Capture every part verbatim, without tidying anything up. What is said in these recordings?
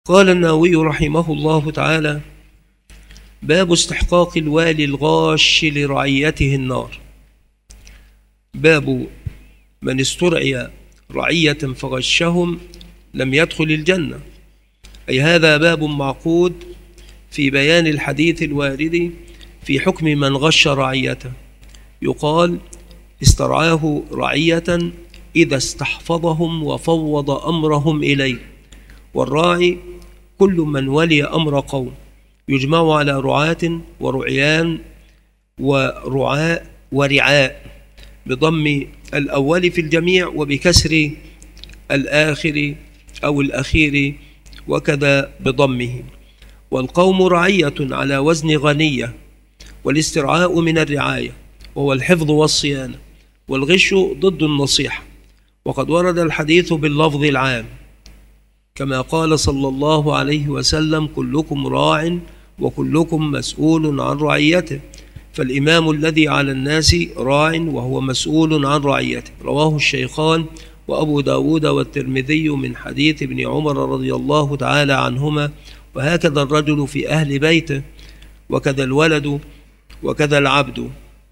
قال النووي رحمه الله تعالى: باب استحقاق الوالي الغاش لرعيته النار. باب من استرعي رعية فغشهم لم يدخل الجنة، أي هذا باب معقود في بيان الحديث الوارد في حكم من غش رعيته. يقال: استرعاه رعية إذا استحفظهم وفوض أمرهم إليه. والراعي كل من ولي أمر قوم، يجمع على رعاة ورعيان ورعاء ورعاء بضم الأول في الجميع وبكسر الآخر أو الأخير وكذا بضمه. والقوم رعية على وزن غنية، والاسترعاء من الرعاية وهو الحفظ والصيانة، والغش ضد النصيحة. وقد ورد الحديث باللفظ العام كما قال صلى الله عليه وسلم: كلكم راع وكلكم مسؤول عن رعيته، فالإمام الذي على الناس راع وهو مسؤول عن رعيته. رواه الشيخان وأبو داود والترمذي من حديث ابن عمر رضي الله تعالى عنهما. وهكذا الرجل في أهل بيته، وكذا الولد، وكذا العبد.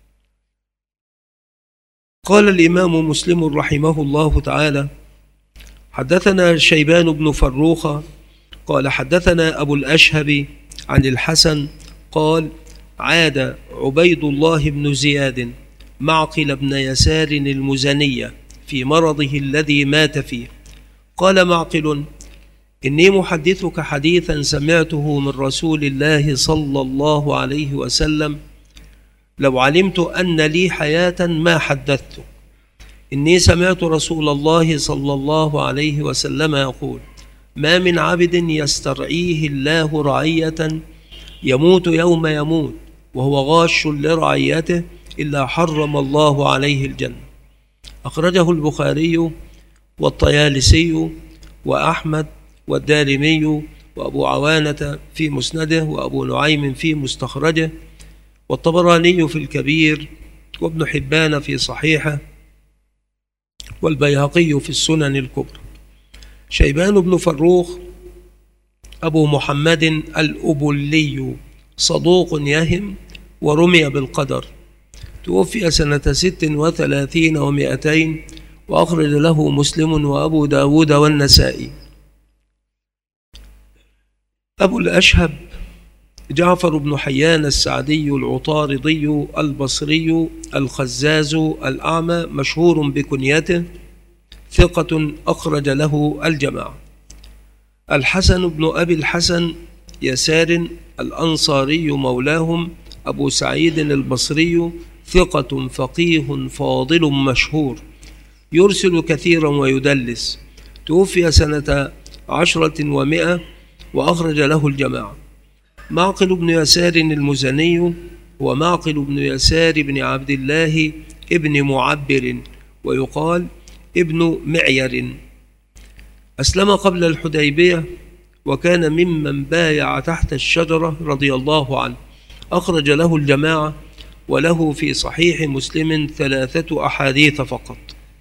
قال الإمام مسلم رحمه الله تعالى: حدثنا شيبان بن فروخ قال حدثنا أبو الأشهب عن الحسن قال: عاد عبيد الله بن زياد معقل بن يسار المزني في مرضه الذي مات فيه. قال معقل: إني محدثك حديثا سمعته من رسول الله صلى الله عليه وسلم، لو علمت أن لي حياة ما حدثت. إني سمعت رسول الله صلى الله عليه وسلم يقول: ما من عبد يسترعيه الله رعية يموت يوم يموت وهو غاش لرعيته إلا حرم الله عليه الجنة. أخرجه البخاري والطيالسي وأحمد والدارمي وأبو عوانة في مسنده وأبو نعيم في مستخرجه والطبراني في الكبير وابن حبان في صحيحه والبيهقي في السنن الكبرى. شيبان بن فروخ أبو محمد الأبلي صدوق يهم ورمي بالقدر، توفي سنة ست وثلاثين ومائتين، وأخرج له مسلم وأبو داود والنسائي. أبو الأشهب جعفر بن حيان السعدي العطاردي البصري الخزاز الأعمى، مشهور بكنيته، ثقة أخرج له الجماعة. الحسن بن أبي الحسن يسار الأنصاري مولاهم، أبو سعيد البصري، ثقة فقيه فاضل مشهور، يرسل كثيرا ويدلس، توفي سنة عشرة ومائة وأخرج له الجماعة. معقل بن يسار المزني هو معقل بن يسار بن عبد الله ابن معبر، ويقال ابن معير. أسلم قبل الحديبية وكان ممن بايع تحت الشجرة رضي الله عنه. أخرج له الجماعة، وله في صحيح مسلم ثلاثة أحاديث فقط.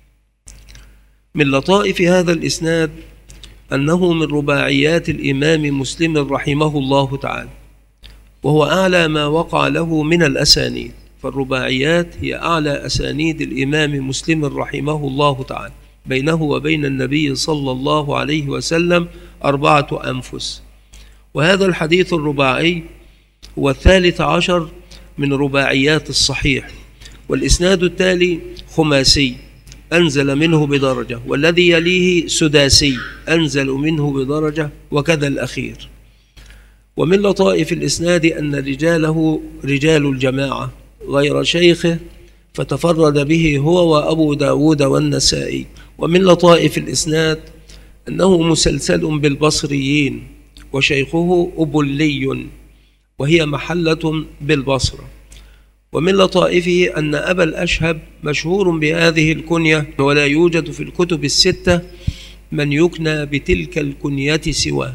من لطائف هذا الإسناد أنه من رباعيات الإمام مسلم رحمه الله تعالى، وهو أعلى ما وقع له من الأسانيد، فالرباعيات هي أعلى أسانيد الإمام مسلم رحمه الله تعالى، بينه وبين النبي صلى الله عليه وسلم أربعة أنفس. وهذا الحديث الرباعي هو الثالث عشر من رباعيات الصحيح. والإسناد التالي خماسي أنزل منه بدرجة، والذي يليه سداسي أنزل منه بدرجة، وكذا الأخير. ومن لطائف الإسناد أن رجاله رجال الجماعة غير شيخه، فتفرد به هو وأبو داود والنسائي. ومن لطائف الإسناد أنه مسلسل بالبصريين، وشيخه أبلي، وهي محلة بالبصرة. ومن لطائفه أن أبا الأشهب مشهور بهذه الكنية، ولا يوجد في الكتب الستة من يكنى بتلك الكنية سواه.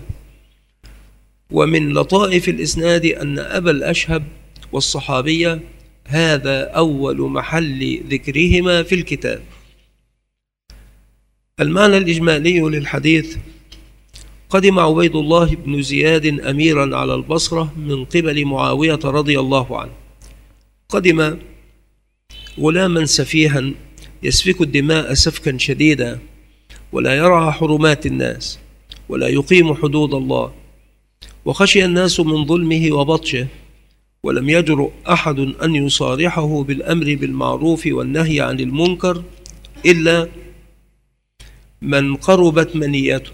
ومن لطائف الإسناد أن أبا الأشهب والصحابية هذا أول محل ذكرهما في الكتاب. المعنى الإجمالي للحديث: قدم عبيد الله بن زياد أميرا على البصرة من قبل معاوية رضي الله عنه. قدم غلاما سفيها يسفك الدماء سفكا شديدا، ولا يرعى حرمات الناس، ولا يقيم حدود الله، وخشي الناس من ظلمه وبطشه، ولم يجرؤ أحد أن يصارحه بالأمر بالمعروف والنهي عن المنكر إلا من قربت منيته.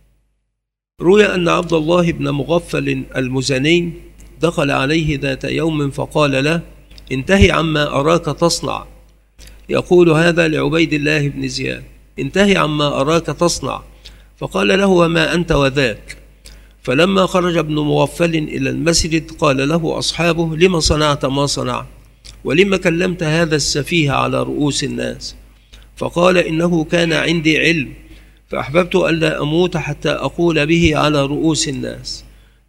روي أن عبد الله بن مغفل المزني دخل عليه ذات يوم فقال له: انتهي عما أراك تصنع. يقول هذا لعبيد الله بن زياد: انتهي عما أراك تصنع. فقال له: وما أنت وذاك؟ فلما خرج ابن مغفل إلى المسجد قال له أصحابه: لما صنعت ما صنعت؟ ولما كلمت هذا السفيه على رؤوس الناس؟ فقال: إنه كان عندي علم فأحببت ألا أموت حتى أقول به على رؤوس الناس.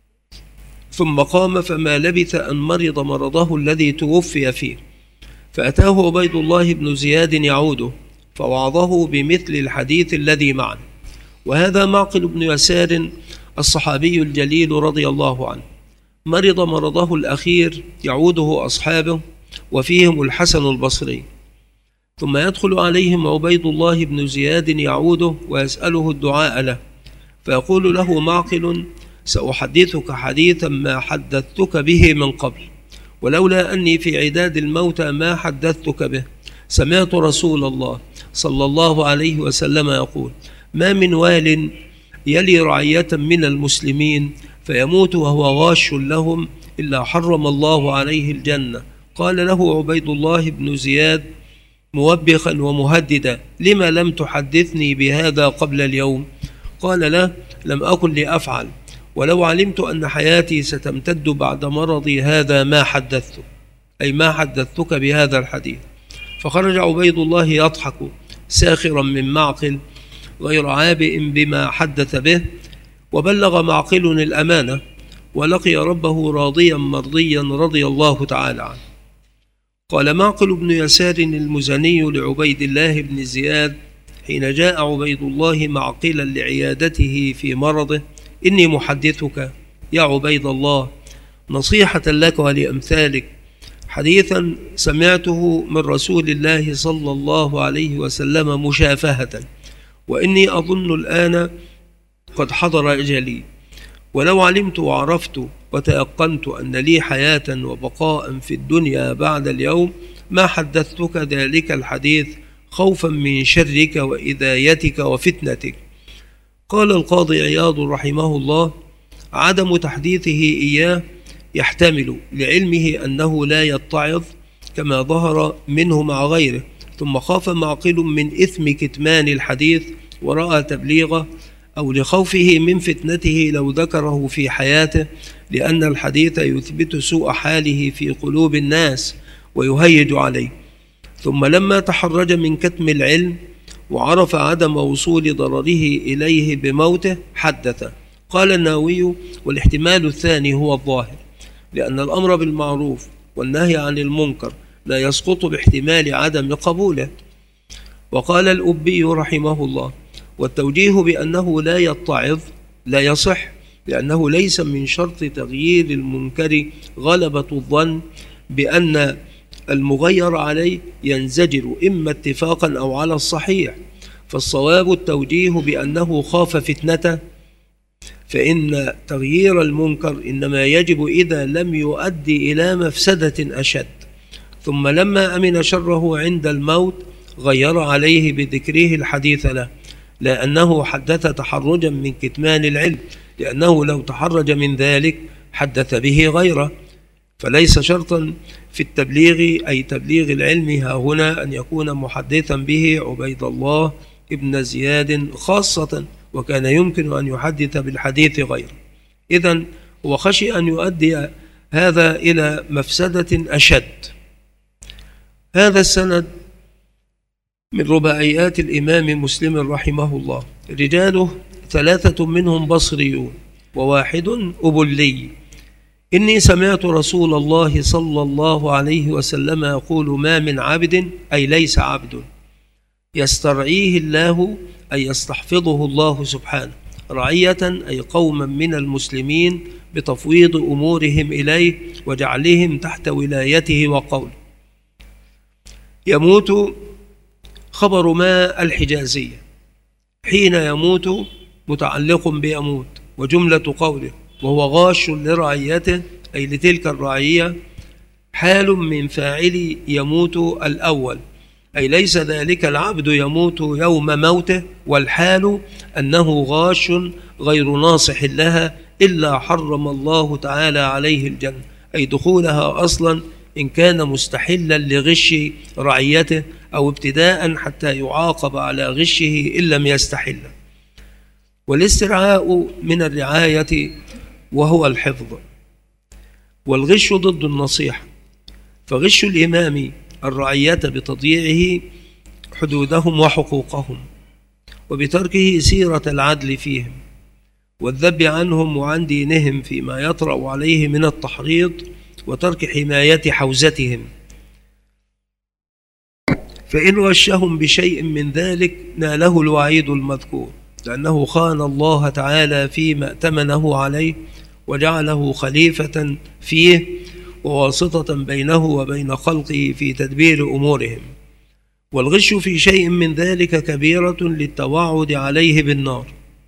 ثم قام، فما لبث أن مرض مرضه الذي توفي فيه، فأتاه عبيد الله بن زياد يعوده فوعظه بمثل الحديث الذي معنا. وهذا معقل بن يسار الصحابي الجليل رضي الله عنه، مرض مرضه الأخير يعوده أصحابه وفيهم الحسن البصري، ثم يدخل عليهم عبيد الله بن زياد يعوده ويسأله الدعاء له، فيقول له معقل: سأحدثك حديثا ما حدثتك به من قبل، ولولا أني في عداد الموتى ما حدثتك به. سمعت رسول الله صلى الله عليه وسلم يقول: ما من وال يلي رعية من المسلمين فيموت وهو غاش لهم إلا حرم الله عليه الجنة. قال له عبيد الله بن زياد موبخا ومهددا: لما لم تحدثني بهذا قبل اليوم؟ قال له: لم أكن لأفعل، ولو علمت أن حياتي ستمتد بعد مرضي هذا ما حدثتك، أي ما حدثتك بهذا الحديث. فخرج عبيد الله يضحك ساخرا من معقل غير عابئ بما حدث به، وبلغ معقل الأمانة ولقي ربه راضيا مرضيا رضي الله تعالى عنه. قال معقل بن يسار المزني لعبيد الله بن زياد حين جاء عبيد الله معقلا لعيادته في مرضه: إني محدثك يا عبيد الله نصيحة لك ولأمثالك حديثا سمعته من رسول الله صلى الله عليه وسلم مشافهة، وإني أظن الآن قد حضر أجلي، ولو علمت وعرفت وتيقنت أن لي حياة وبقاء في الدنيا بعد اليوم ما حدثتك ذلك الحديث خوفا من شرك وإذايتك وفتنتك. قال القاضي عياض رحمه الله: عدم تحديثه إياه يحتمل لعلمه أنه لا يتعظ كما ظهر منه مع غيره، ثم خاف معقل من إثم كتمان الحديث ورأى تبليغه، أو لخوفه من فتنته لو ذكره في حياته، لأن الحديث يثبت سوء حاله في قلوب الناس ويهيج عليه. ثم لما تحرج من كتم العلم وعرف عدم وصول ضرره إليه بموته حدث. قال النووي: والاحتمال الثاني هو الظاهر، لأن الأمر بالمعروف والنهي عن المنكر لا يسقط باحتمال عدم قبوله. وقال الأبي رحمه الله: والتوجيه بأنه لا يتعظ لا يصح، لأنه ليس من شرط تغيير المنكر غلبة الظن بأن المغير عليه ينزجر إما اتفاقا أو على الصحيح، فالصواب التوجيه بأنه خاف فتنته، فإن تغيير المنكر إنما يجب إذا لم يؤدي إلى مفسدة أشد. ثم لما أمن شره عند الموت غير عليه بذكره الحديث له، لا أنه حدث تحرجا من كتمان العلم، لأنه لو تحرج من ذلك حدث به غيره. فليس شرطا في التبليغ أي تبليغ العلم ها هنا أن يكون محدثا به عبيد الله ابن زياد خاصة، وكان يمكن أن يحدث بالحديث غيره. إذن هو خشي أن يؤدي هذا إلى مفسدة أشد. هذا السند من رباعيات الإمام مسلم رحمه الله، رجاله ثلاثة منهم بصريون وواحد أبلي. إني سمعت رسول الله صلى الله عليه وسلم يقول: ما من عبد، أي ليس عبد، يسترعيه الله أي يستحفظه الله سبحانه، رعية أي قوما من المسلمين بتفويض أمورهم إليه وجعلهم تحت ولايته وقوله. يموت خبر ما الحجازية، حين يموت متعلق بيموت، وجملة قوله وهو غاش لرعيته أي لتلك الرعية حال من فاعل يموت الأول، أي ليس ذلك العبد يموت يوم موته، والحال أنه غاش غير ناصح لها إلا حرم الله تعالى عليه الجنة، أي دخولها أصلا إن كان مستحلا لغش رعيته، أو ابتداء حتى يعاقب على غشه إن لم يستحل. والاسترعاء من الرعاية وهو الحفظ، والغش ضد النصيحة، فغش الإمام الرعية بتضييعه حدودهم وحقوقهم، وبتركه سيرة العدل فيهم، والذب عنهم وعن دينهم فيما يطرأ عليه من التحريض، وترك حماية حوزتهم، فإن غشهم بشيء من ذلك ناله الوعيد المذكور، لأنه خان الله تعالى فيما ائتمنه عليه وجعله خليفة فيه وواسطة بينه وبين خلقه في تدبير أمورهم. والغش في شيء من ذلك كبيرة للتوعد عليه بالنار.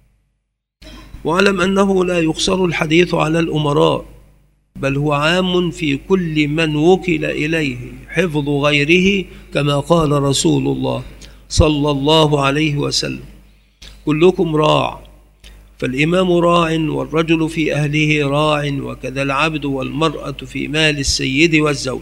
واعلم أنه لا يقصر الحديث على الأمراء، بل هو عام في كل من وكل إليه حفظ غيره، كما قال رسول الله صلى الله عليه وسلم كلكم راع، فالإمام راع، والرجل في أهله راع، وكذا العبد والمرأة في مال السيد والزوج.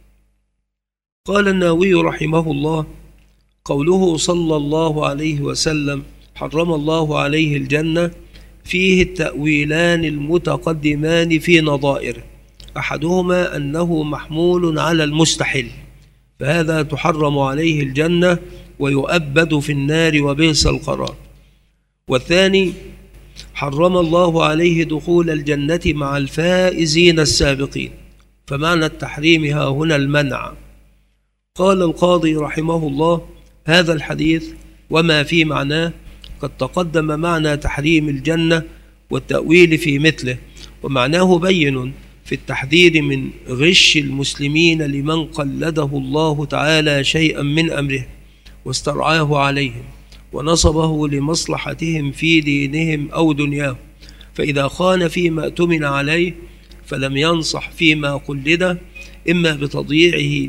قال النووي رحمه الله: قوله صلى الله عليه وسلم حرم الله عليه الجنة فيه التأويلان المتقدمان في نظائره، أحدهما أنه محمول على المستحل، فهذا تحرم عليه الجنة ويؤبد في النار وبئس القرار. والثاني حرم الله عليه دخول الجنة مع الفائزين السابقين، فمعنى التحريم ها هنا المنع. قال القاضي رحمه الله: هذا الحديث وما في معناه قد تقدم معنى تحريم الجنة والتأويل في مثله، ومعناه بين في التحذير من غش المسلمين لمن قلده الله تعالى شيئا من أمره واسترعاه عليهم ونصبه لمصلحتهم في دينهم أو دنياهم، فإذا خان فيما اؤتمن عليه فلم ينصح فيما قلده، إما بتضييعه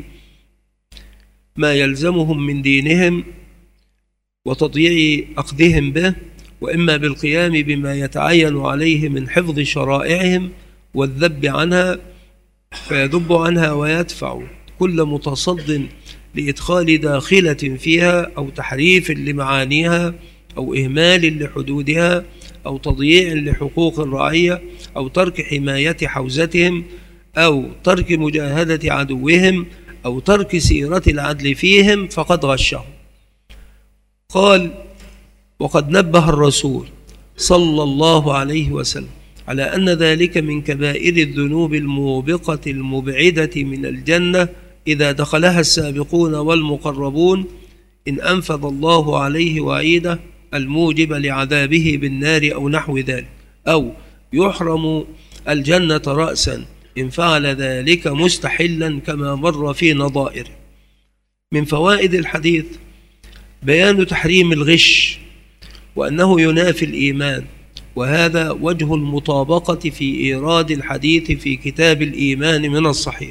ما يلزمهم من دينهم وتضييع أخذهم به، وإما بالقيام بما يتعين عليه من حفظ شرائعهم والذب عنها، فيذب عنها ويدفع كل متصد لإدخال داخلة فيها أو تحريف لمعانيها أو إهمال لحدودها أو تضييع لحقوق الرعية أو ترك حماية حوزتهم أو ترك مجاهدة عدوهم أو ترك سيرة العدل فيهم، فقد غشهم. قال: وقد نبه الرسول صلى الله عليه وسلم على أن ذلك من كبائر الذنوب الموبقة المبعدة من الجنة إذا دخلها السابقون والمقربون، إن أنفذ الله عليه وعيده الموجب لعذابه بالنار أو نحو ذلك، أو يحرم الجنة رأسا إن فعل ذلك مستحلا كما مر في نظائره. من فوائد الحديث بيان تحريم الغش وأنه ينافي الإيمان، وهذا وجه المطابقة في إيراد الحديث في كتاب الإيمان من الصحيح.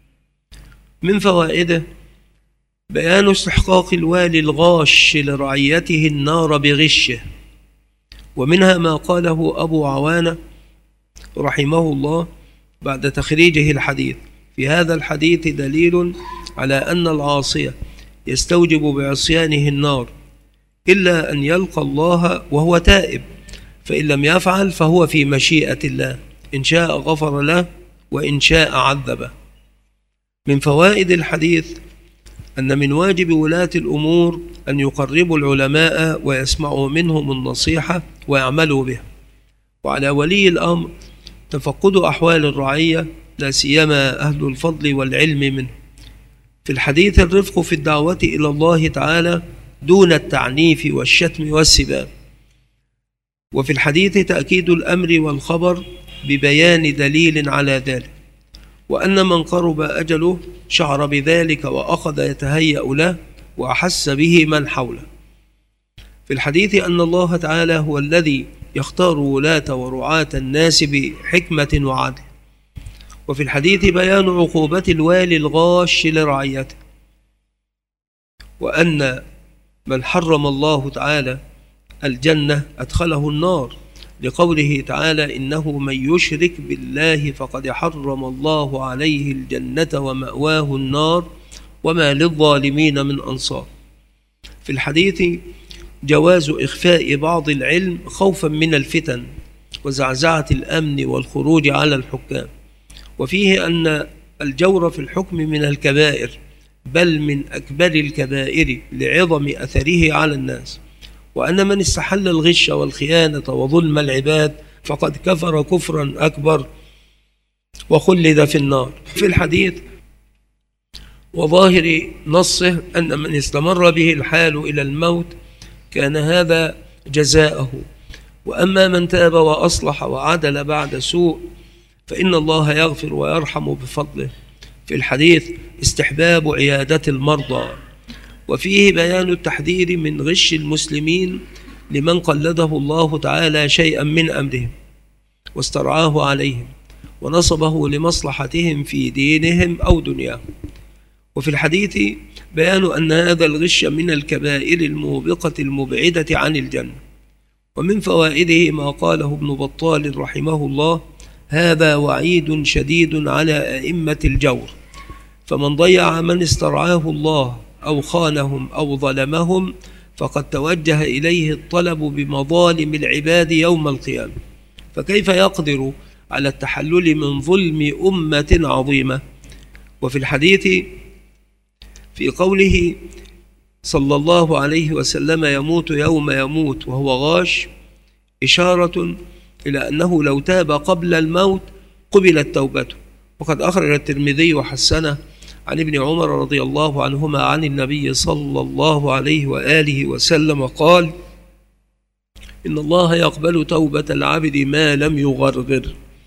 من فوائده بيان استحقاق الوالي الغاش لرعيته النار بغشه، ومنها ما قاله أبو عوانة رحمه الله بعد تخريجه الحديث: في هذا الحديث دليل على أن العاصية يستوجب بعصيانه النار إلا أن يلقى الله وهو تائب، فإن لم يفعل فهو في مشيئة الله، إن شاء غفر له وإن شاء عذبه. من فوائد الحديث أن من واجب ولاة الأمور أن يقربوا العلماء ويسمعوا منهم النصيحة ويعملوا بها، وعلى ولي الأمر تفقد أحوال الرعية، لا سيما أهل الفضل والعلم منه. في الحديث الرفق في الدعوة إلى الله تعالى دون التعنيف والشتم والسباب. وفي الحديث تأكيد الأمر والخبر ببيان دليل على ذلك، وأن من قرب أجله شعر بذلك وأخذ يتهيأ له وأحس به من حوله. في الحديث أن الله تعالى هو الذي يختار ولاة ورعاة الناس بحكمة وعدل. وفي الحديث بيان عقوبة الوالي الغاش لرعيته، وأن من حرم الله تعالى الجنة أدخله النار، لقوله تعالى إنه من يشرك بالله فقد حرم الله عليه الجنة ومأواه النار وما للظالمين من أنصار. في الحديث جواز إخفاء بعض العلم خوفا من الفتن وزعزعة الأمن والخروج على الحكام، وفيه أن الجور في الحكم من الكبائر بل من أكبر الكبائر لعظم أثره على الناس، وأن من استحل الغش والخيانة وظلم العباد فقد كفر كفرا أكبر وخلد في النار. في الحديث وظاهر نصه أن من استمر به الحال إلى الموت كان هذا جزاءه، وأما من تاب وأصلح وعدل بعد سوء فإن الله يغفر ويرحم بفضله. في الحديث استحباب عيادة المرضى، وفيه بيان التحذير من غش المسلمين لمن قلده الله تعالى شيئا من أمرهم واسترعاه عليهم ونصبه لمصلحتهم في دينهم أو دنياهم. وفي الحديث بيان أن هذا الغش من الكبائر الموبقة المبعدة عن الجنة. ومن فوائده ما قاله ابن بطال رحمه الله: هذا وعيد شديد على أئمة الجور، فمن ضيع من استرعاه الله أو خانهم أو ظلمهم فقد توجه إليه الطلب بمظالم العباد يوم القيامة، فكيف يقدر على التحلل من ظلم أمة عظيمة؟ وفي الحديث في قوله صلى الله عليه وسلم: يموت يوم يموت وهو غاش، إشارة إلى أنه لو تاب قبل الموت قبلت توبته. وقد أخرج الترمذي وحسنه عن ابن عمر رضي الله عنهما عن النبي صلى الله عليه وآله وسلم قال: إن الله يقبل توبة العبد ما لم يغرغر.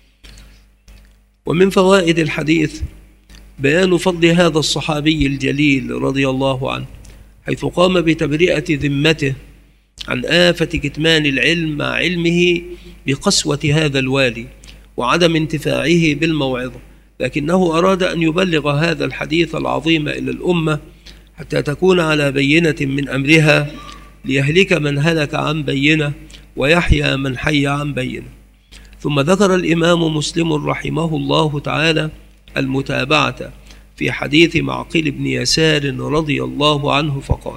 ومن فوائد الحديث بيان فضل هذا الصحابي الجليل رضي الله عنه، حيث قام بتبرئة ذمته عن آفة كتمان العلم مع علمه بقسوة هذا الوالي وعدم انتفاعه بالموعظة، لكنه أراد أن يبلغ هذا الحديث العظيم إلى الأمة حتى تكون على بينة من أمرها، ليهلك من هلك عن بينة ويحيى من حي عن بينة. ثم ذكر الإمام مسلم رحمه الله تعالى المتابعة في حديث معقل بن يسار رضي الله عنه فقال: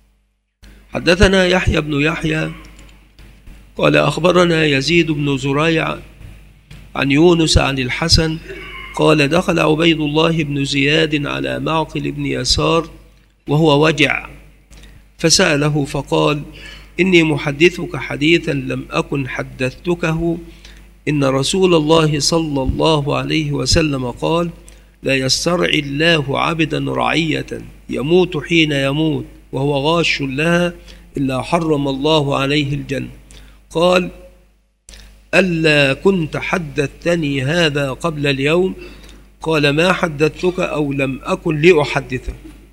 حدثنا يحيى بن يحيى قال أخبرنا يزيد بن زريع عن يونس عن الحسن قال: دخل عبيد الله بن زياد على معقل بن يسار وهو وجع، فسأله فقال: إني محدثك حديثا لم أكن حدثتكه، إن رسول الله صلى الله عليه وسلم قال: لا يسترعي الله عبدا رعية يموت حين يموت وهو غاش لها إلا حرم الله عليه الجنة. قال: ألا كنت حدثتني هذا قبل اليوم؟ قال: ما حدثتك أو لم أكن لأحدثك.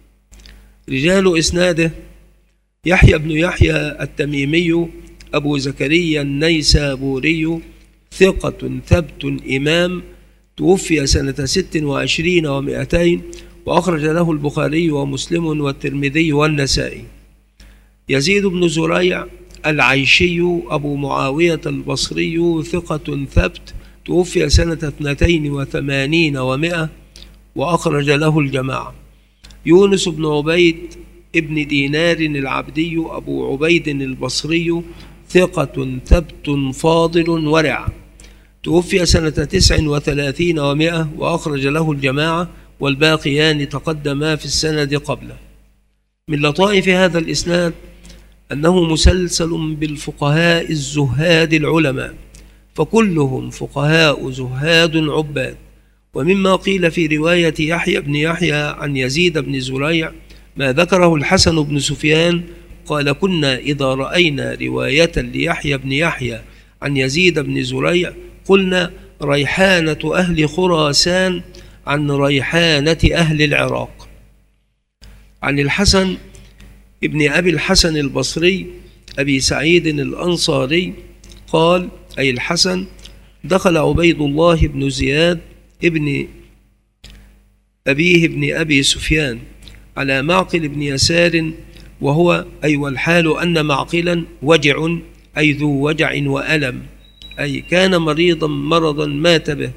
رجال إسناده: يحيى بن يحيى التميمي أبو زكريا النيسابوري، ثقة ثبت إمام، توفي سنة ست وعشرين ومائتين، وأخرج له البخاري ومسلم والترمذي والنسائي. يزيد بن زريع العيشي أبو معاوية البصري، ثقة ثبت، توفي سنة اثنتين وثمانين ومائة، وأخرج له الجماعة. يونس بن عبيد ابن دينار العبدي أبو عبيد البصري، ثقة ثبت فاضل ورع، توفي سنة تسع وثلاثين ومائة، وأخرج له الجماعة، والباقيان تقدما في السند قبله. من لطائف هذا الإسناد أنه مسلسل بالفقهاء الزهاد العلماء، فكلهم فقهاء زهاد عباد. ومما قيل في رواية يحيى بن يحيى عن يزيد بن زريع ما ذكره الحسن بن سفيان قال كنا إذا رأينا رواية ليحيى بن يحيى عن يزيد بن زريع قلنا ريحانة أهل خراسان عن ريحانة أهل العراق. عن الحسن ابن أبي الحسن البصري أبي سعيد الأنصاري قال أي الحسن دخل عبيد الله بن زياد ابن أبيه بن أبي سفيان على معقل بن يسار وهو أي والحال أن معقلا وجع أي ذو وجع وألم أي كان مريضا مرضا مات به،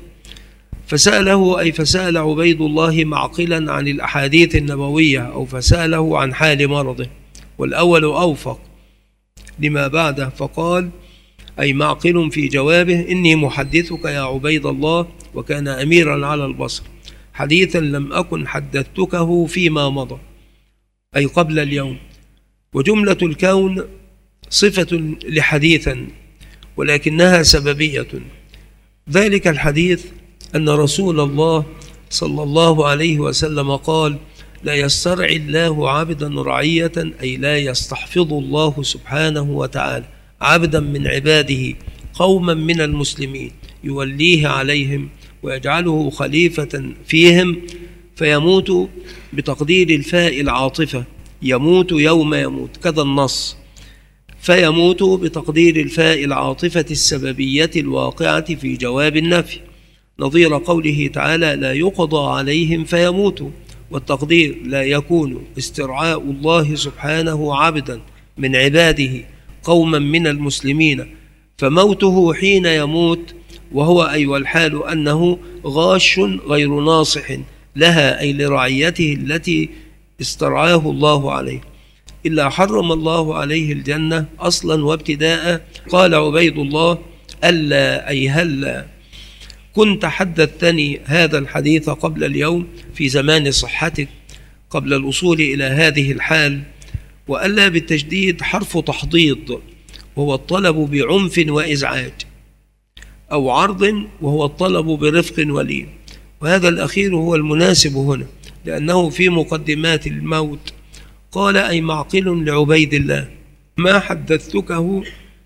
فسأله أي فسأل عبيد الله معقلا عن الأحاديث النبوية أو فسأله عن حال مرضه، والأول أوفق لما بعده، فقال أي معقل في جوابه إني محدثك يا عبيد الله، وكان أميرا على البصر، حديثا لم أكن حدثتكه فيما مضى أي قبل اليوم. وجملة الكون صفة لحديثا ولكنها سببية. ذلك الحديث أن رسول الله صلى الله عليه وسلم قال لا يسترعي الله عبدا رعية أي لا يستحفظ الله سبحانه وتعالى عبدا من عباده قوما من المسلمين يوليه عليهم ويجعله خليفة فيهم فيموت بتقدير الفاء العاطفة يموت يوم يموت كذا النص، فيموت بتقدير الفاء العاطفة السببية الواقعة في جواب النفي، نظير قوله تعالى لا يقضى عليهم فيموتوا، والتقدير لا يكون استرعاء الله سبحانه عبدا من عباده قوما من المسلمين فموته حين يموت وهو أي والحال أنه غاش غير ناصح لها أي لرعيته التي استرعاه الله عليه، إلا حرم الله عليه الجنة أصلا وابتداء. قال عبيد الله ألا أي هلا كنت حدثتني هذا الحديث قبل اليوم في زمان صحتك قبل الوصول إلى هذه الحال. وألا بالتشديد حرف تحضيض وهو الطلب بعنف وإزعاج، أو عرض وهو الطلب برفق ولين، وهذا الأخير هو المناسب هنا لأنه في مقدمات الموت. قال أي معقل لعبيد الله ما حدثتكه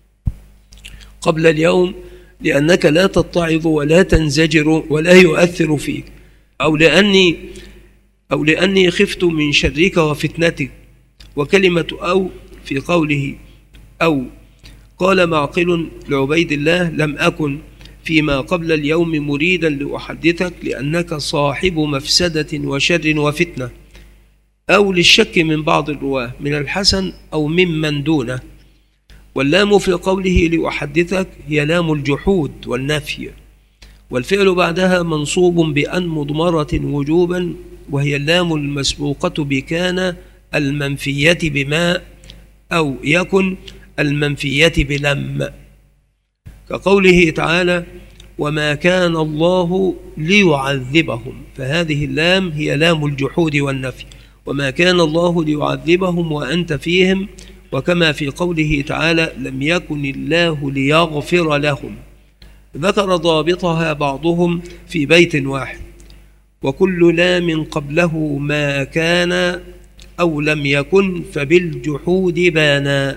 قبل اليوم لأنك لا تتعظ ولا تنزجر ولا يؤثر فيك، أو لأني أو لأني خفت من شرك وفتنتك. وكلمة أو في قوله أو قال معقل لعبيد الله لم أكن فيما قبل اليوم مريدا لأحدثك لأنك صاحب مفسدة وشر وفتنة، أو للشك من بعض الرواه من الحسن أو ممن دونه. واللام في قوله لأحدثك هي لام الجحود والنفي، والفعل بعدها منصوب بأن مضمرة وجوبا، وهي اللام المسبوقة بكان المنفية بما أو يكن المنفية بلم، كقوله تعالى وما كان الله ليعذبهم، فهذه اللام هي لام الجحود والنفي، وما كان الله ليعذبهم وأنت فيهم، وكما في قوله تعالى لم يكن الله ليغفر لهم. ذكر ضابطها بعضهم في بيت واحد وكل لام قبله ما كان أو لم يكن فبالجحود بانا،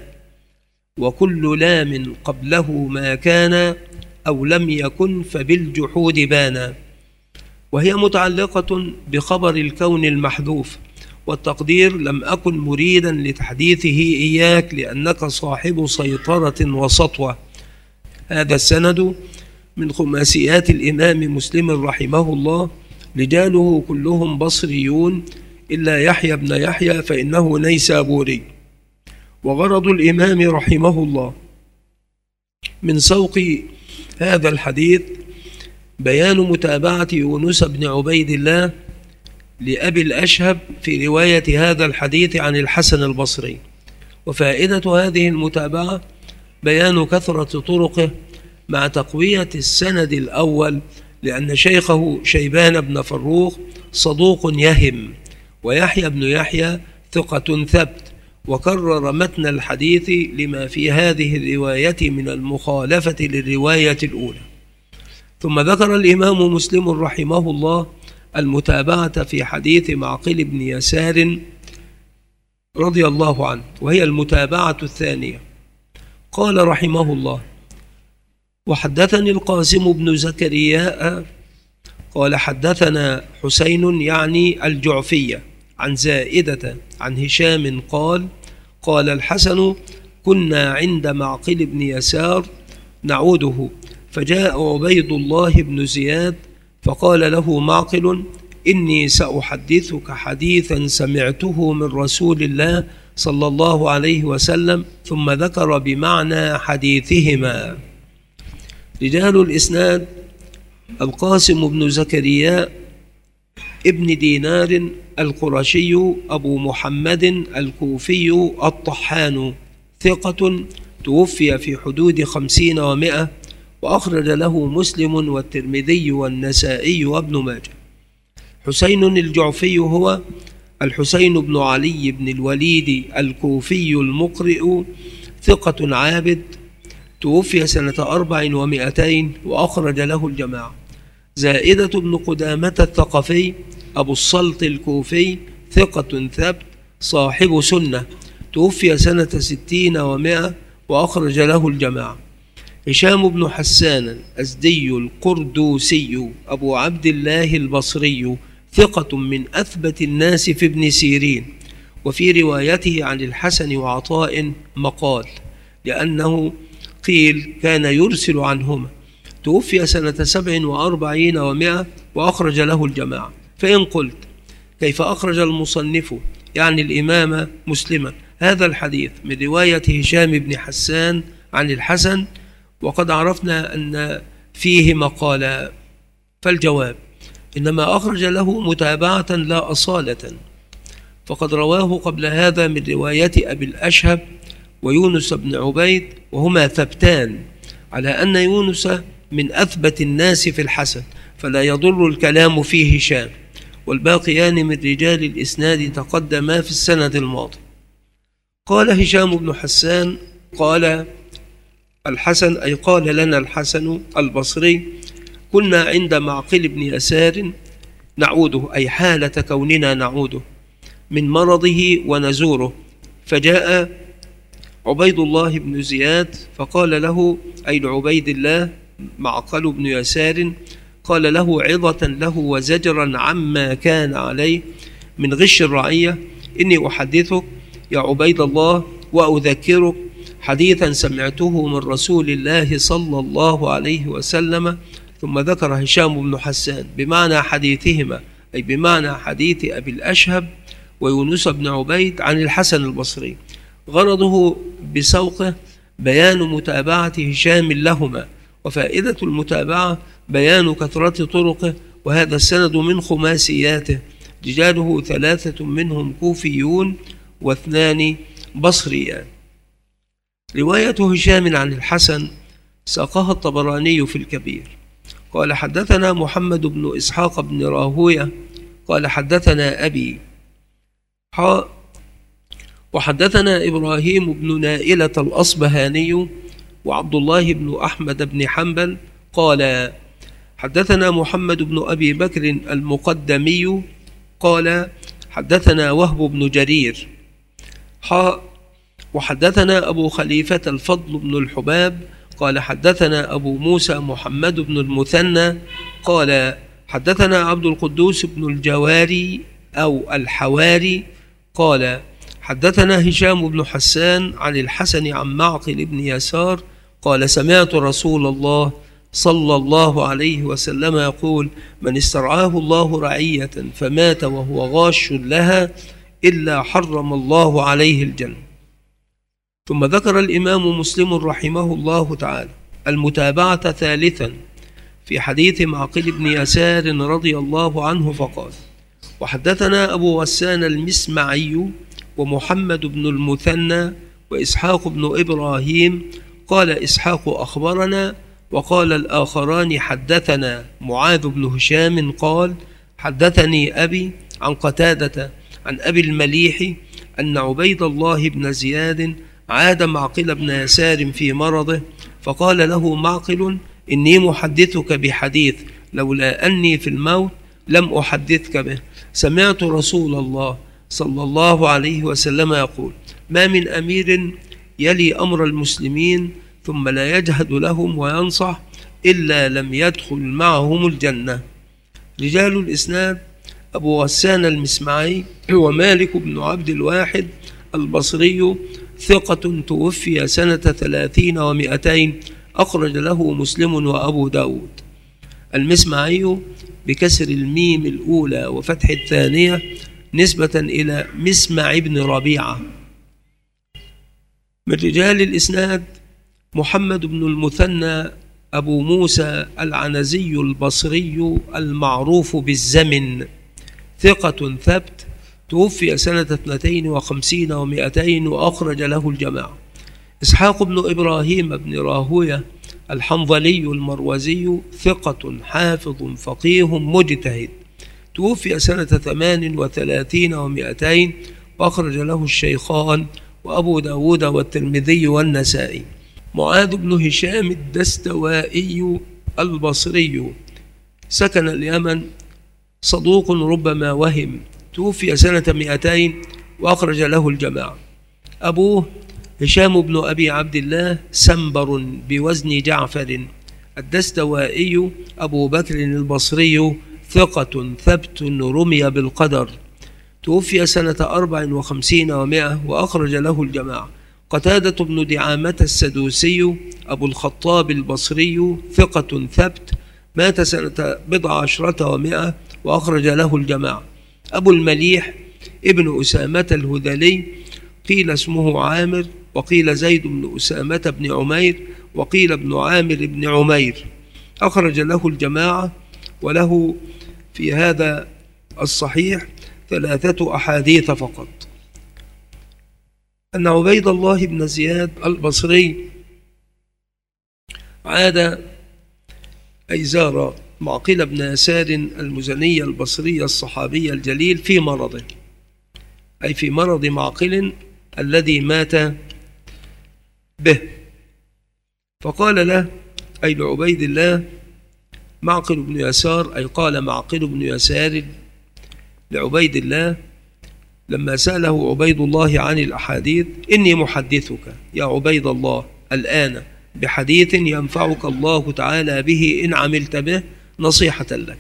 وكل لام قبله ما كان أو لم يكن فبالجحود بانا، وهي متعلقة بخبر الكون المحذوف، والتقدير لم أكن مريدا لتحديثه إياك لأنك صاحب سيطرة وسطوة. هذا السند من خماسيات الإمام مسلم رحمه الله، رجاله كلهم بصريون إلا يحيى بن يحيى فإنه نيسابوري. وغرض الإمام رحمه الله من سوق هذا الحديث بيان متابعة يونس بن عبيد الله لأبي الأشهب في رواية هذا الحديث عن الحسن البصري. وفائدة هذه المتابعة بيان كثرة طرقه مع تقوية السند الأول، لأن شيخه شيبان بن فروخ صدوق يهم، ويحيى بن يحيى ثقة ثبت، وكرر متن الحديث لما في هذه الرواية من المخالفة للرواية الأولى. ثم ذكر الإمام مسلم رحمه الله المتابعة في حديث معقل بن يسار رضي الله عنه، وهي المتابعة الثانية. قال رحمه الله: وحدثني القاسم بن زكريا قال حدثنا حسين يعني الجعفية عن زائدة عن هشام قال: قال الحسن: كنا عند معقل بن يسار نعوده، فجاء عبيد الله بن زياد فقال له معقل: إني سأحدثك حديثا سمعته من رسول الله صلى الله عليه وسلم، ثم ذكر بمعنى حديثهما. رجال الإسناد: القاسم بن زكريا ابن دينار القرشي أبو محمد الكوفي الطحان، ثقة، توفي في حدود خمسين ومائة، وأخرج له مسلم والترمذي والنسائي وابن ماجه. حسين الجعفي هو الحسين بن علي بن الوليد الكوفي المقرئ، ثقة عابد، توفي سنة أربع ومائتين، وأخرج له الجماعة. زائدة بن قدامة الثقفي أبو الصلت الكوفي، ثقة ثبت، صاحب سنة، توفي سنة ستين ومائة، وأخرج له الجماعة. هشام بن حسان الأزدي القردوسي أبو عبد الله البصري، ثقة من أثبت الناس في ابن سيرين، وفي روايته عن الحسن وعطاء مقال، لأنه قيل كان يرسل عنهما. توفي سنة سبع وأربعين ومائة، وأخرج له الجماعة. فإن قلت: كيف أخرج المصنف يعني الإمام مسلما هذا الحديث من رواية هشام بن حسان عن الحسن وقد عرفنا أن فيه مقالا؟ فالجواب: إنما أخرج له متابعة لا أصالة، فقد رواه قبل هذا من رواية أبي الأشهب ويونس بن عبيد، وهما ثبتان على أن يونس من أثبت الناس في الحسن، فلا يضر الكلام فيه هشام، والباقيان من رجال الإسناد تقدما في السند الماضي. قال هشام بن حسان: قال الحسن، أي قال لنا الحسن البصري: كنا عند معقل بن يسار نعوده، أي حالة كوننا نعوده من مرضه ونزوره، فجاء عبيد الله بن زياد فقال له، أي لعبيد الله معقل بن يسار، قال له عظة له وزجرا عما كان عليه من غش الرعية: إني أحدثك يا عبيد الله وأذكرك حديثا سمعته من رسول الله صلى الله عليه وسلم. ثم ذكر هشام بن حسان بمعنى حديثهما، أي بمعنى حديث أبي الأشهب ويونس بن عبيد عن الحسن البصري، غرضه بسوقه بيان متابعة هشام لهما، وفائدة المتابعة بيان كثرة طرقه، وهذا السند من خماسياته، رجاله ثلاثة منهم كوفيون واثنان بصريان. رواية هشام عن الحسن ساقها الطبراني في الكبير. قال حدثنا محمد بن إسحاق بن راهوية قال حدثنا أبي حاء وحدثنا إبراهيم بن نائلة الأصبهاني وعبد الله بن أحمد بن حنبل قال حدثنا محمد بن أبي بكر المقدمي قال حدثنا وهب بن جرير حاء وحدثنا أبو خليفة الفضل بن الحباب قال حدثنا أبو موسى محمد بن المثنى قال حدثنا عبد القدوس بن الجواري أو الحواري قال حدثنا هشام بن حسان عن الحسن عن معقل بن يسار قال سمعت رسول الله صلى الله عليه وسلم يقول: من استرعاه الله رعية فمات وهو غاش لها إلا حرم الله عليه الجنة. ثم ذكر الإمام مسلم رحمه الله تعالى المتابعة ثالثا في حديث معقل بن يسار رضي الله عنه فقال: وحدثنا أبو غسان المسمعي ومحمد بن المثنى وإسحاق بن إبراهيم قال إسحاق أخبرنا، وقال الآخران حدثنا معاذ بن هشام قال حدثني أبي عن قتادة عن أبي المليح أن عبيد الله بن زياد عاد معقل بن يسار في مرضه، فقال له معقل: إني محدثك بحديث لولا أني في الموت لم أحدثك به، سمعت رسول الله صلى الله عليه وسلم يقول: ما من أمير يلي أمر المسلمين ثم لا يجهد لهم وينصح إلا لم يدخل معهم الجنة. رجال الإسناد: أبو غسان المسمعي هو مالك بن عبد الواحد البصري، ثقة، توفي سنة ثلاثين ومئتين، أخرج له مسلم وأبو داود. المسمعي بكسر الميم الأولى وفتح الثانية نسبة إلى مسمع بن ربيعة. من رجال الإسناد: محمد بن المثنى أبو موسى العنزي البصري المعروف بالزمن، ثقة ثبت، توفي سنة اثنتين وخمسين ومئتين، وأخرج له الجماعة. إسحاق بن إبراهيم بن راهوية الحنظلي المروزي، ثقة حافظ فقيه مجتهد، توفي سنة ثمان وثلاثين ومئتين، وأخرج له الشيخان وأبو داود والترمذي والنسائي. معاذ بن هشام الدستوائي البصري، سكن اليمن، صدوق ربما وهم، توفي سنة مئتين، وأخرج له الجماعة. أبوه هشام بن أبي عبد الله سنبر بوزن جعفر الدستوائي أبو بكر البصري، ثقة ثبت رمي بالقدر، توفي سنة أربع وخمسين ومائة، وأخرج له الجماعة. قتادة بن دعامة السدوسي أبو الخطاب البصري، ثقة ثبت، مات سنة بضع عشرة ومائة، وأخرج له الجماعة. أبو المليح ابن أسامة الهذلي، قيل اسمه عامر، وقيل زيد بن أسامة بن عمير، وقيل ابن عامر بن عمير، أخرج له الجماعة. وله في هذا الصحيح ثلاثة أحاديث فقط. أن عبيد الله بن زياد البصري عاد أي زار معقل بن يسار المزني البصري الصحابي الجليل في مرضه، أي في مرض معقل الذي مات به، فقال له أي لعبيد الله معقل بن يسار، أي قال معقل بن يسار لعبيد الله لما سأله عبيد الله عن الأحاديث: إني محدثك يا عبيد الله الآن بحديث ينفعك الله تعالى به إن عملت به نصيحة لك،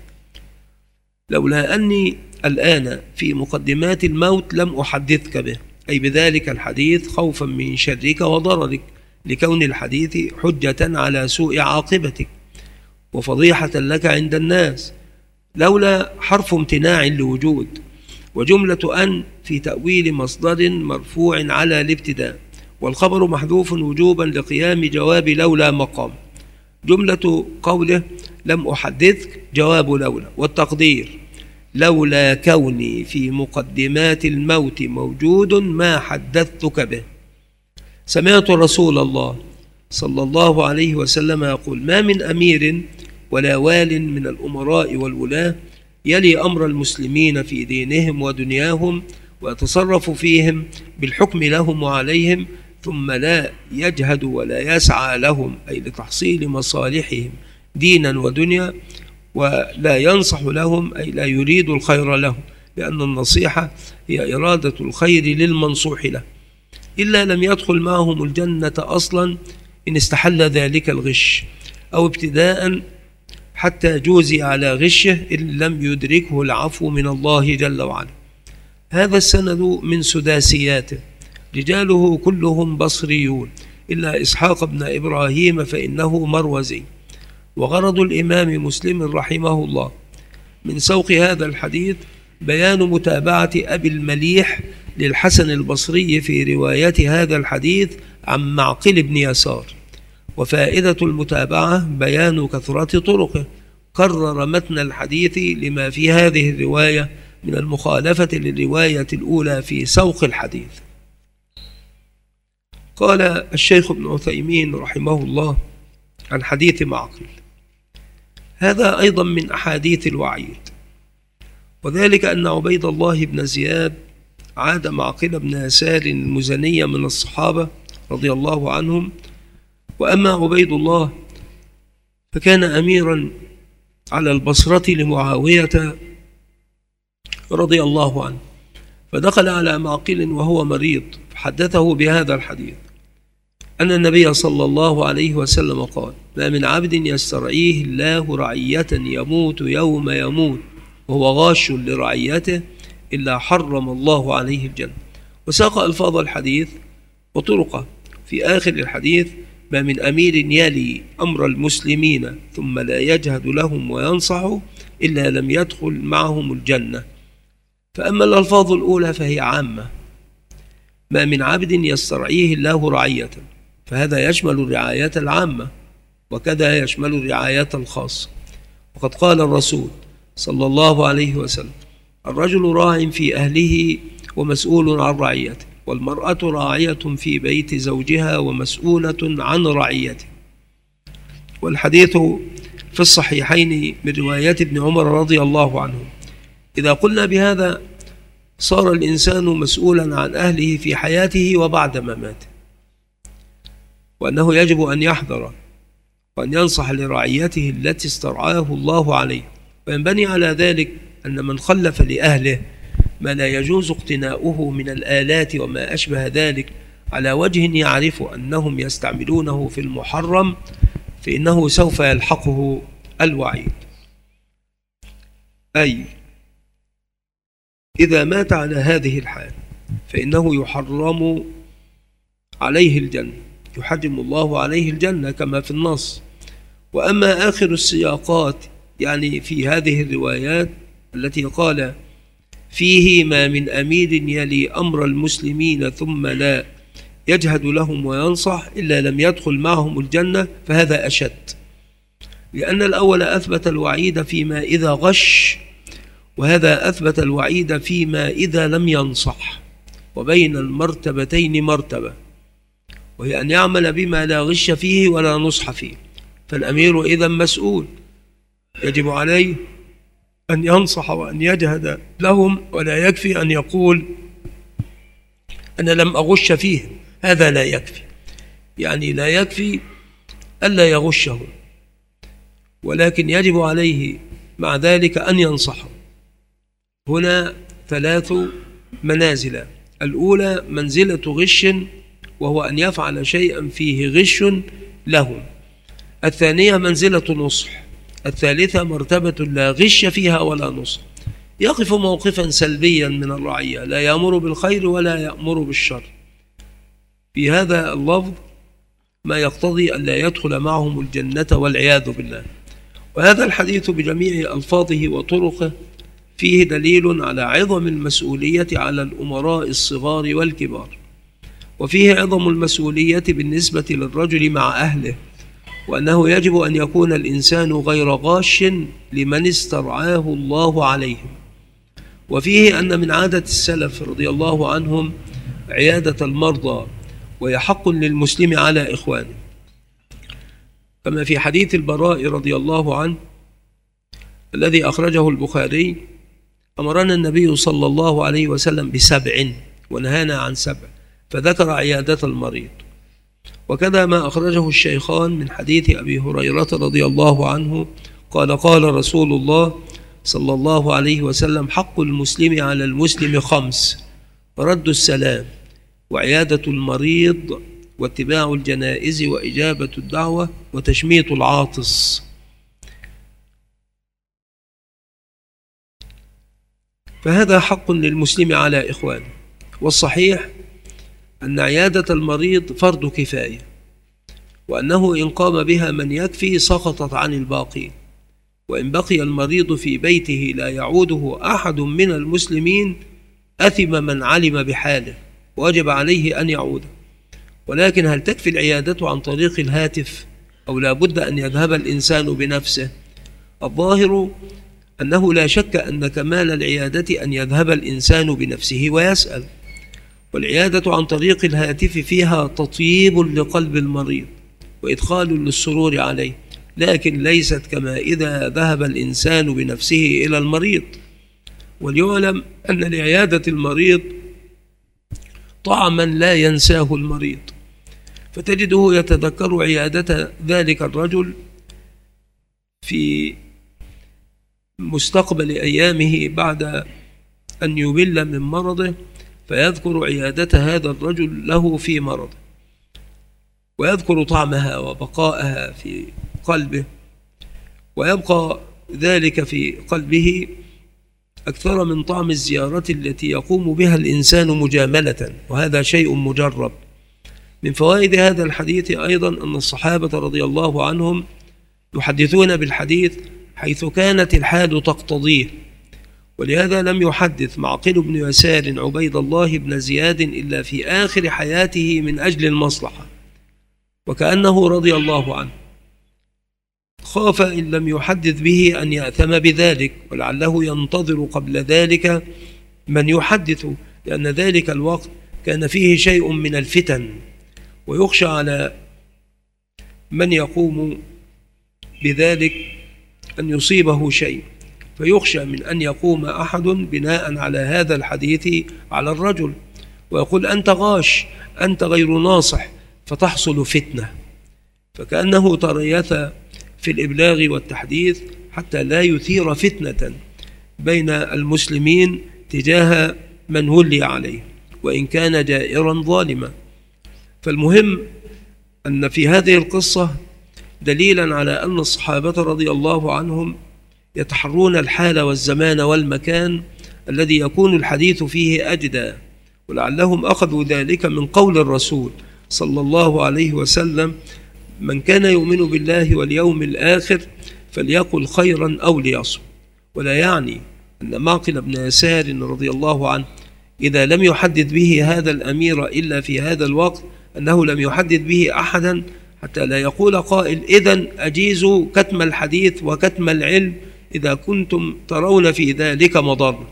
لولا أني الآن في مقدمات الموت لم أحدثك به، أي بذلك الحديث خوفا من شرك وضررك، لكون الحديث حجة على سوء عاقبتك وفضيحة لك عند الناس، لولا حرف امتناع لوجود، وجملة أن في تأويل مصدر مرفوع على الابتداء، والخبر محذوف وجوبا لقيام جواب لولا مقام. جملة قوله لم أحدثك جواب لولا، والتقدير لولا كوني في مقدمات الموت موجود ما حدثتك به. سمعت رسول الله صلى الله عليه وسلم يقول: ما من أمير ولا وال من الأمراء والولاة يلي أمر المسلمين في دينهم ودنياهم ويتصرف فيهم بالحكم لهم وعليهم، ثم لا يجهد ولا يسعى لهم، أي لتحصيل مصالحهم دينا ودنيا، ولا ينصح لهم، أي لا يريد الخير لهم، لأن النصيحة هي إرادة الخير للمنصوح له، إلا لم يدخل معهم الجنة أصلا إن استحل ذلك الغش، أو ابتداء حتى جوزي على غشه إن لم يدركه العفو من الله جل وعلا. هذا السند من سداسياته، رجاله كلهم بصريون إلا إسحاق بن إبراهيم فإنه مروزي. وغرض الإمام مسلم رحمه الله من سوق هذا الحديث بيان متابعة أبي المليح للحسن البصري في رواية هذا الحديث عن معقل بن يسار، وفائدة المتابعة بيان كثرة طرقه، كرر متن الحديث لما في هذه الرواية من المخالفة للرواية الأولى في سوق الحديث. قال الشيخ ابن عثيمين رحمه الله عن حديث معقل: هذا أيضا من أحاديث الوعيد، وذلك أن عبيد الله بن زياد عاد معقل بن يسار المزني من الصحابة رضي الله عنهم، وأما عبيد الله فكان أميرا على البصرة لمعاوية رضي الله عنه، فدخل على معقل وهو مريض فحدثه بهذا الحديث أن النبي صلى الله عليه وسلم قال: ما من عبد يسترعيه الله رعية يموت يوم يموت وهو غاش لرعيته إلا حرم الله عليه الجنة. وساق ألفاظ الحديث وطرقه. في آخر الحديث: ما من أمير يلي أمر المسلمين ثم لا يجهد لهم وينصح إلا لم يدخل معهم الجنة. فأما الألفاظ الأولى فهي عامة: ما من عبد يسترعيه الله رعية، فهذا يشمل الرعاية العامة، وكذا يشمل الرعاية الخاصة. وقد قال الرسول صلى الله عليه وسلم: الرجل راع في أهله ومسؤول عن رعيته، والمرأة راعية في بيت زوجها ومسؤولة عن رعيته. والحديث في الصحيحين من رواية ابن عمر رضي الله عنه. إذا قلنا بهذا صار الإنسان مسؤولا عن أهله في حياته وبعد مماته، وأنه يجب أن يحذر وأن ينصح لرعيته التي استرعاه الله عليه. وينبني على ذلك أن من خلف لأهله ما لا يجوز اقتناؤه من الآلات وما أشبه ذلك على وجه يعرف أنهم يستعملونه في المحرم، فإنه سوف يلحقه الوعيد. أي إذا مات على هذه الحال فإنه يحرم عليه الجنة، يحرم الله عليه الجنة كما في النص. وأما آخر السياقات يعني في هذه الروايات التي قال فيه: ما من أمير يلي أمر المسلمين ثم لا يجهد لهم وينصح إلا لم يدخل معهم الجنة، فهذا أشد، لأن الأول أثبت الوعيد فيما إذا غش، وهذا أثبت الوعيد فيما إذا لم ينصح، وبين المرتبتين مرتبة، وهي أن يعمل بما لا غش فيه ولا نصح فيه. فالأمير إذا مسؤول، يجب عليه أن ينصح وأن يجهد لهم، ولا يكفي أن يقول أنا لم أغش فيه، هذا لا يكفي، يعني لا يكفي ألا يغشه، ولكن يجب عليه مع ذلك أن ينصحه. هنا ثلاث منازل: الأولى منزلة غش، وهو أن يفعل شيئا فيه غش لهم. الثانية منزلة نصح. الثالثة مرتبة لا غش فيها ولا نصح. يقف موقفا سلبيا من الرعية، لا يأمر بالخير ولا يأمر بالشر. في هذا اللفظ ما يقتضي أن لا يدخل معهم الجنة والعياذ بالله. وهذا الحديث بجميع ألفاظه وطرقه فيه دليل على عظم المسؤولية على الأمراء الصغار والكبار، وفيه عظم المسؤولية بالنسبة للرجل مع أهله، وأنه يجب أن يكون الإنسان غير غاش لمن استرعاه الله عليهم. وفيه أن من عادة السلف رضي الله عنهم عيادة المرضى، وهي حق للمسلم على إخوانه، كما في حديث البراء رضي الله عنه الذي أخرجه البخاري: أمرنا النبي صلى الله عليه وسلم بسبع ونهانا عن سبع، فذكر عيادة المريض. وكذا ما أخرجه الشيخان من حديث أبي هريرة رضي الله عنه قال: قال رسول الله صلى الله عليه وسلم: حق المسلم على المسلم خمس: رد السلام، وعيادة المريض، واتباع الجنائز، وإجابة الدعوة، وتشميت العاطس. فهذا حق للمسلم على إخوانه. والصحيح أن عيادة المريض فرض كفاية، وأنه إن قام بها من يكفي سقطت عن الباقين، وإن بقي المريض في بيته لا يعوده أحد من المسلمين أثم من علم بحاله، وجب عليه أن يعوده. ولكن هل تكفي العيادة عن طريق الهاتف، أو لا بد أن يذهب الإنسان بنفسه؟ الظاهر أنه لا شك أن كمال العيادة أن يذهب الإنسان بنفسه ويسأل، والعيادة عن طريق الهاتف فيها تطييب لقلب المريض وإدخال للسرور عليه، لكن ليست كما إذا ذهب الإنسان بنفسه إلى المريض. وليعلم أن لعيادة المريض طعما لا ينساه المريض، فتجده يتذكر عيادة ذلك الرجل في مستقبل أيامه بعد أن يبل من مرضه فيذكر عيادة هذا الرجل له في مرضه، ويذكر طعمها وبقاءها في قلبه، ويبقى ذلك في قلبه أكثر من طعم الزيارة التي يقوم بها الإنسان مجاملة، وهذا شيء مجرب. من فوائد هذا الحديث أيضا أن الصحابة رضي الله عنهم يحدثون بالحديث حيث كانت الحال تقتضيه، ولهذا لم يحدث معقل بن يسار عبيد الله بن زياد إلا في آخر حياته من أجل المصلحة، وكأنه رضي الله عنه خاف إن لم يحدث به أن يأثم بذلك، ولعله ينتظر قبل ذلك من يحدث، لأن ذلك الوقت كان فيه شيء من الفتن، ويخشى على من يقوم بذلك أن يصيبه شيء، فيخشى من أن يقوم أحد بناء على هذا الحديث على الرجل ويقول أنت غاش، أنت غير ناصح، فتحصل فتنة. فكأنه تريث في الإبلاغ والتحديث حتى لا يثير فتنة بين المسلمين تجاه من ولي عليه وإن كان جائرا ظالما. فالمهم أن في هذه القصة دليلا على أن الصحابة رضي الله عنهم يتحرون الحال والزمان والمكان الذي يكون الحديث فيه أجدى، ولعلهم أخذوا ذلك من قول الرسول صلى الله عليه وسلم من كان يؤمن بالله واليوم الآخر فليقل خيرا أو ليصمت. ولا يعني أن معقل بن يسار رضي الله عنه إذا لم يحدث به هذا الأمير إلا في هذا الوقت أنه لم يحدث به أحدا، حتى لا يقول قائل إذن أجيزوا كتم الحديث وكتم العلم إذا كنتم ترون في ذلك مضرة.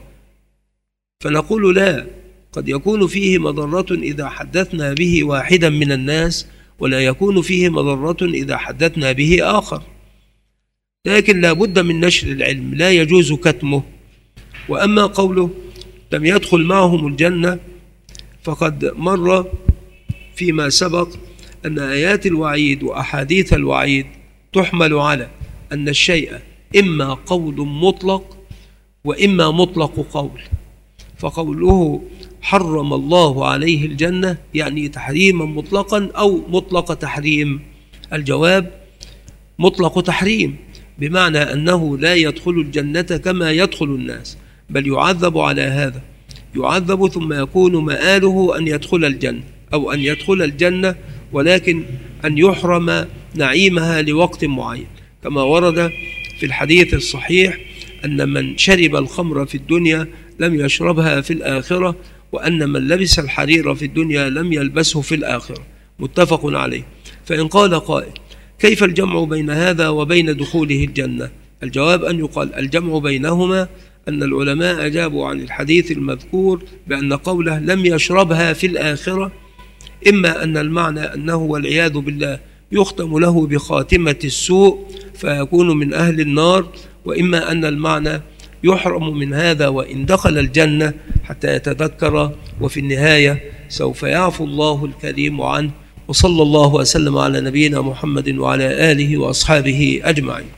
فنقول لا، قد يكون فيه مضرة إذا حدثنا به واحدا من الناس، ولا يكون فيه مضرة إذا حدثنا به آخر، لكن لا بد من نشر العلم، لا يجوز كتمه. وأما قوله لم يدخل معهم الجنة، فقد مر فيما سبق أن آيات الوعيد وأحاديث الوعيد تحمل على أن الشيء إما قول مطلق وإما مطلق قول. فقوله حرم الله عليه الجنة يعني تحريما مطلقا أو مطلق تحريم. الجواب مطلق تحريم، بمعنى أنه لا يدخل الجنة كما يدخل الناس، بل يعذب على هذا، يعذب ثم يكون مآله أن يدخل الجنة، أو أن يدخل الجنة ولكن أن يحرم نعيمها لوقت معين، كما ورد في الحديث الصحيح أن من شرب الخمر في الدنيا لم يشربها في الآخرة، وأن من لبس الحرير في الدنيا لم يلبسه في الآخرة، متفق عليه. فإن قال قائل كيف الجمع بين هذا وبين دخوله الجنة؟ الجواب أن يقال الجمع بينهما أن العلماء أجابوا عن الحديث المذكور بأن قوله لم يشربها في الآخرة إما أن المعنى أنه والعياذ بالله يختم له بخاتمة السوء فيكون من أهل النار، وإما أن المعنى يحرم من هذا وإن دخل الجنة حتى يتذكر، وفي النهاية سوف يعفو الله الكريم عنه. وصلى الله وسلم على نبينا محمد وعلى آله وأصحابه أجمعين.